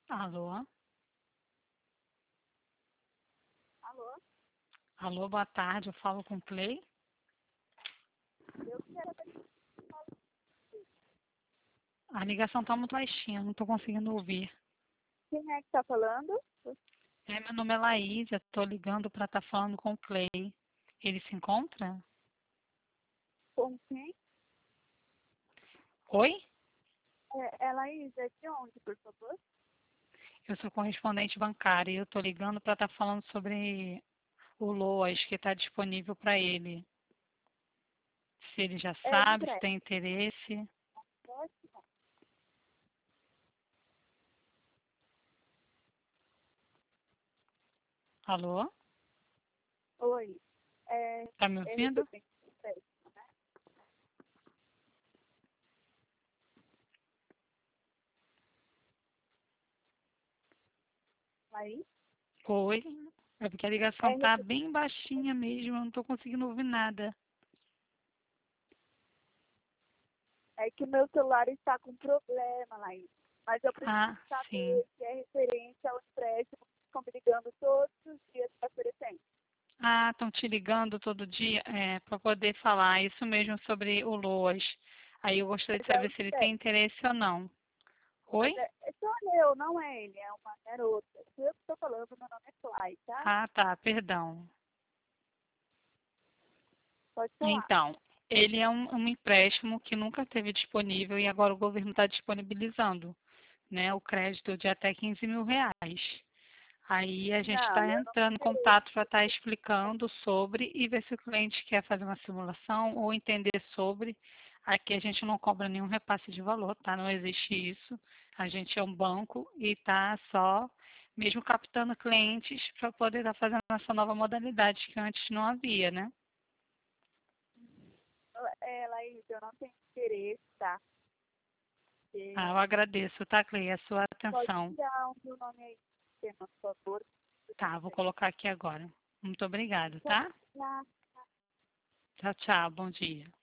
Alô? Alô? Alô, boa tarde, eu falo com o Clay. Eu quero A ligação tá muito baixinha, não tô conseguindo ouvir. quem é que está falando? Meu nome é Laís, eu tô ligando pra estar falando com o Clay. Ele se encontra? Com quem? Oi? É Laís, é de onde, por favor? Eu sou correspondente bancária e eu tô ligando pra estar falando sobre o LOAS que está disponível para ele. Se ele já É sabe, se empréstimo. tem interesse. Alô? Oi. É, Tá me é ouvindo? referente ao empréstimo, né? Laís? Oi? É porque a ligação É, tá bem baixinha mesmo, eu não tô conseguindo ouvir nada. é que meu celular está com problema, Laís. Mas eu preciso Ah, sim. saber se é referente ao empréstimo que estão me ligando todos os dias para oferecer. Ah, estão te ligando todo dia para poder falar isso mesmo sobre o LOAS. Aí eu gostaria de Mas é o saber se ele tem empréstimo. interesse ou não. Oi? Sou eu, não é ele, é uma garota. Sou eu que estou falando, meu nome é Clay, tá? Ah, tá, perdão. Pode falar. Então, ele é um empréstimo que nunca esteve disponível e agora o governo está disponibilizando, né? O crédito de até 15 mil reais. Aí a gente Não, está eu não entrando em sei. contato para estar explicando sobre e ver se o cliente quer fazer uma simulação ou entender sobre. Aqui a gente não cobra nenhum repasse de valor, tá? Não existe isso. A gente é um banco e está só mesmo captando clientes para poder estar fazendo essa nova modalidade que antes não havia, né? Laís, eu não tenho interesse, tá? Ah, eu Porque agradeço, tá, Clei, a sua pode atenção. tirar o meu nome aí, por favor. Tá, vou colocar aqui agora. Muito obrigada, Pode tá? tirar. Tchau, tchau, bom dia.